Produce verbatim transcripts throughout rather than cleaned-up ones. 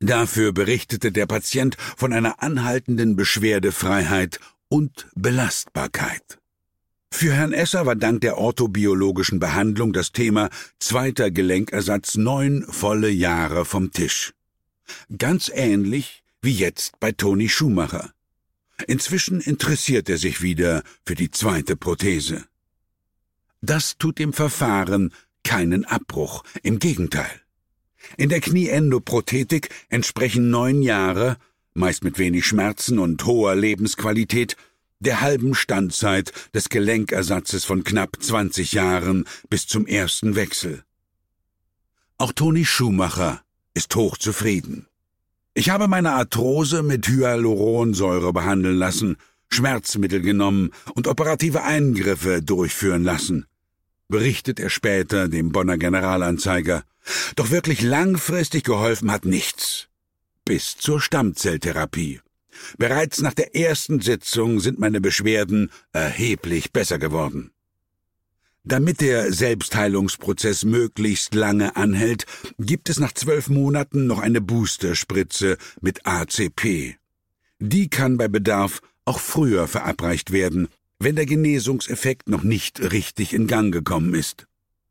Dafür berichtete der Patient von einer anhaltenden Beschwerdefreiheit und Belastbarkeit. Für Herrn Esser war dank der orthobiologischen Behandlung das Thema zweiter Gelenkersatz neun volle Jahre vom Tisch. Ganz ähnlich wie jetzt bei Toni Schumacher. Inzwischen interessiert er sich wieder für die zweite Prothese. Das tut dem Verfahren keinen Abbruch, im Gegenteil. In der Knieendoprothetik entsprechen neun Jahre, meist mit wenig Schmerzen und hoher Lebensqualität, der halben Standzeit des Gelenkersatzes von knapp zwanzig Jahren bis zum ersten Wechsel. Auch Toni Schumacher ist hochzufrieden. Ich habe meine Arthrose mit Hyaluronsäure behandeln lassen, Schmerzmittel genommen und operative Eingriffe durchführen lassen, berichtet er später dem Bonner Generalanzeiger. Doch wirklich langfristig geholfen hat nichts. Bis zur Stammzelltherapie. Bereits nach der ersten Sitzung sind meine Beschwerden erheblich besser geworden. Damit der Selbstheilungsprozess möglichst lange anhält, gibt es nach zwölf Monaten noch eine Boosterspritze mit A C P. Die kann bei Bedarf auch früher verabreicht werden, wenn der Genesungseffekt noch nicht richtig in Gang gekommen ist.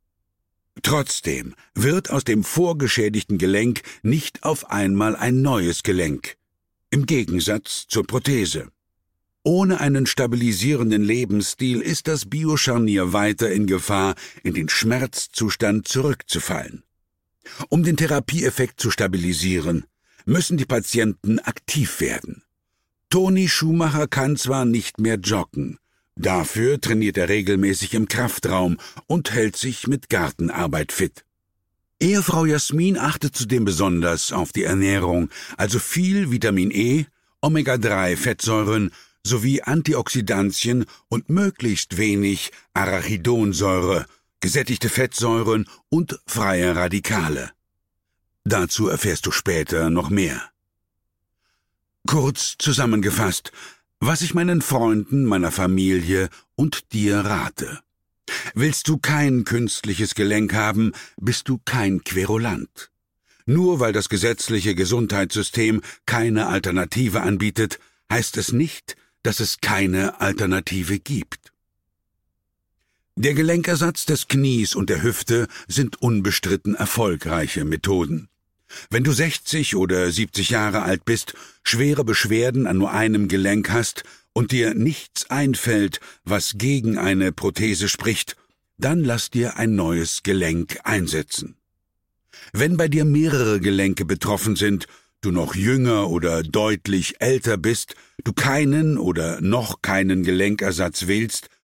Trotzdem wird aus dem vorgeschädigten Gelenk nicht auf einmal ein neues Gelenk, im Gegensatz zur Prothese. Ohne einen stabilisierenden Lebensstil ist das Bioscharnier weiter in Gefahr, in den Schmerzzustand zurückzufallen. Um den Therapieeffekt zu stabilisieren, müssen die Patienten aktiv werden. Toni Schumacher kann zwar nicht mehr joggen, dafür trainiert er regelmäßig im Kraftraum und hält sich mit Gartenarbeit fit. Ehefrau Jasmin achtet zudem besonders auf die Ernährung, also viel Vitamin E, Omega drei Fettsäuren sowie Antioxidantien und möglichst wenig Arachidonsäure, gesättigte Fettsäuren und freie Radikale. Dazu erfährst du später noch mehr. Kurz zusammengefasst, was ich meinen Freunden, meiner Familie und dir rate. Willst du kein künstliches Gelenk haben, bist du kein Querulant. Nur weil das gesetzliche Gesundheitssystem keine Alternative anbietet, heißt es nicht, dass es keine Alternative gibt. Der Gelenkersatz des Knies und der Hüfte sind unbestritten erfolgreiche Methoden. Wenn du sechzig oder siebzig Jahre alt bist, schwere Beschwerden an nur einem Gelenk hast und dir nichts einfällt, was gegen eine Prothese spricht, dann lass dir ein neues Gelenk einsetzen. Wenn bei dir mehrere Gelenke betroffen sind, du noch jünger oder deutlich älter bist, du keinen oder noch keinen Gelenkersatz willst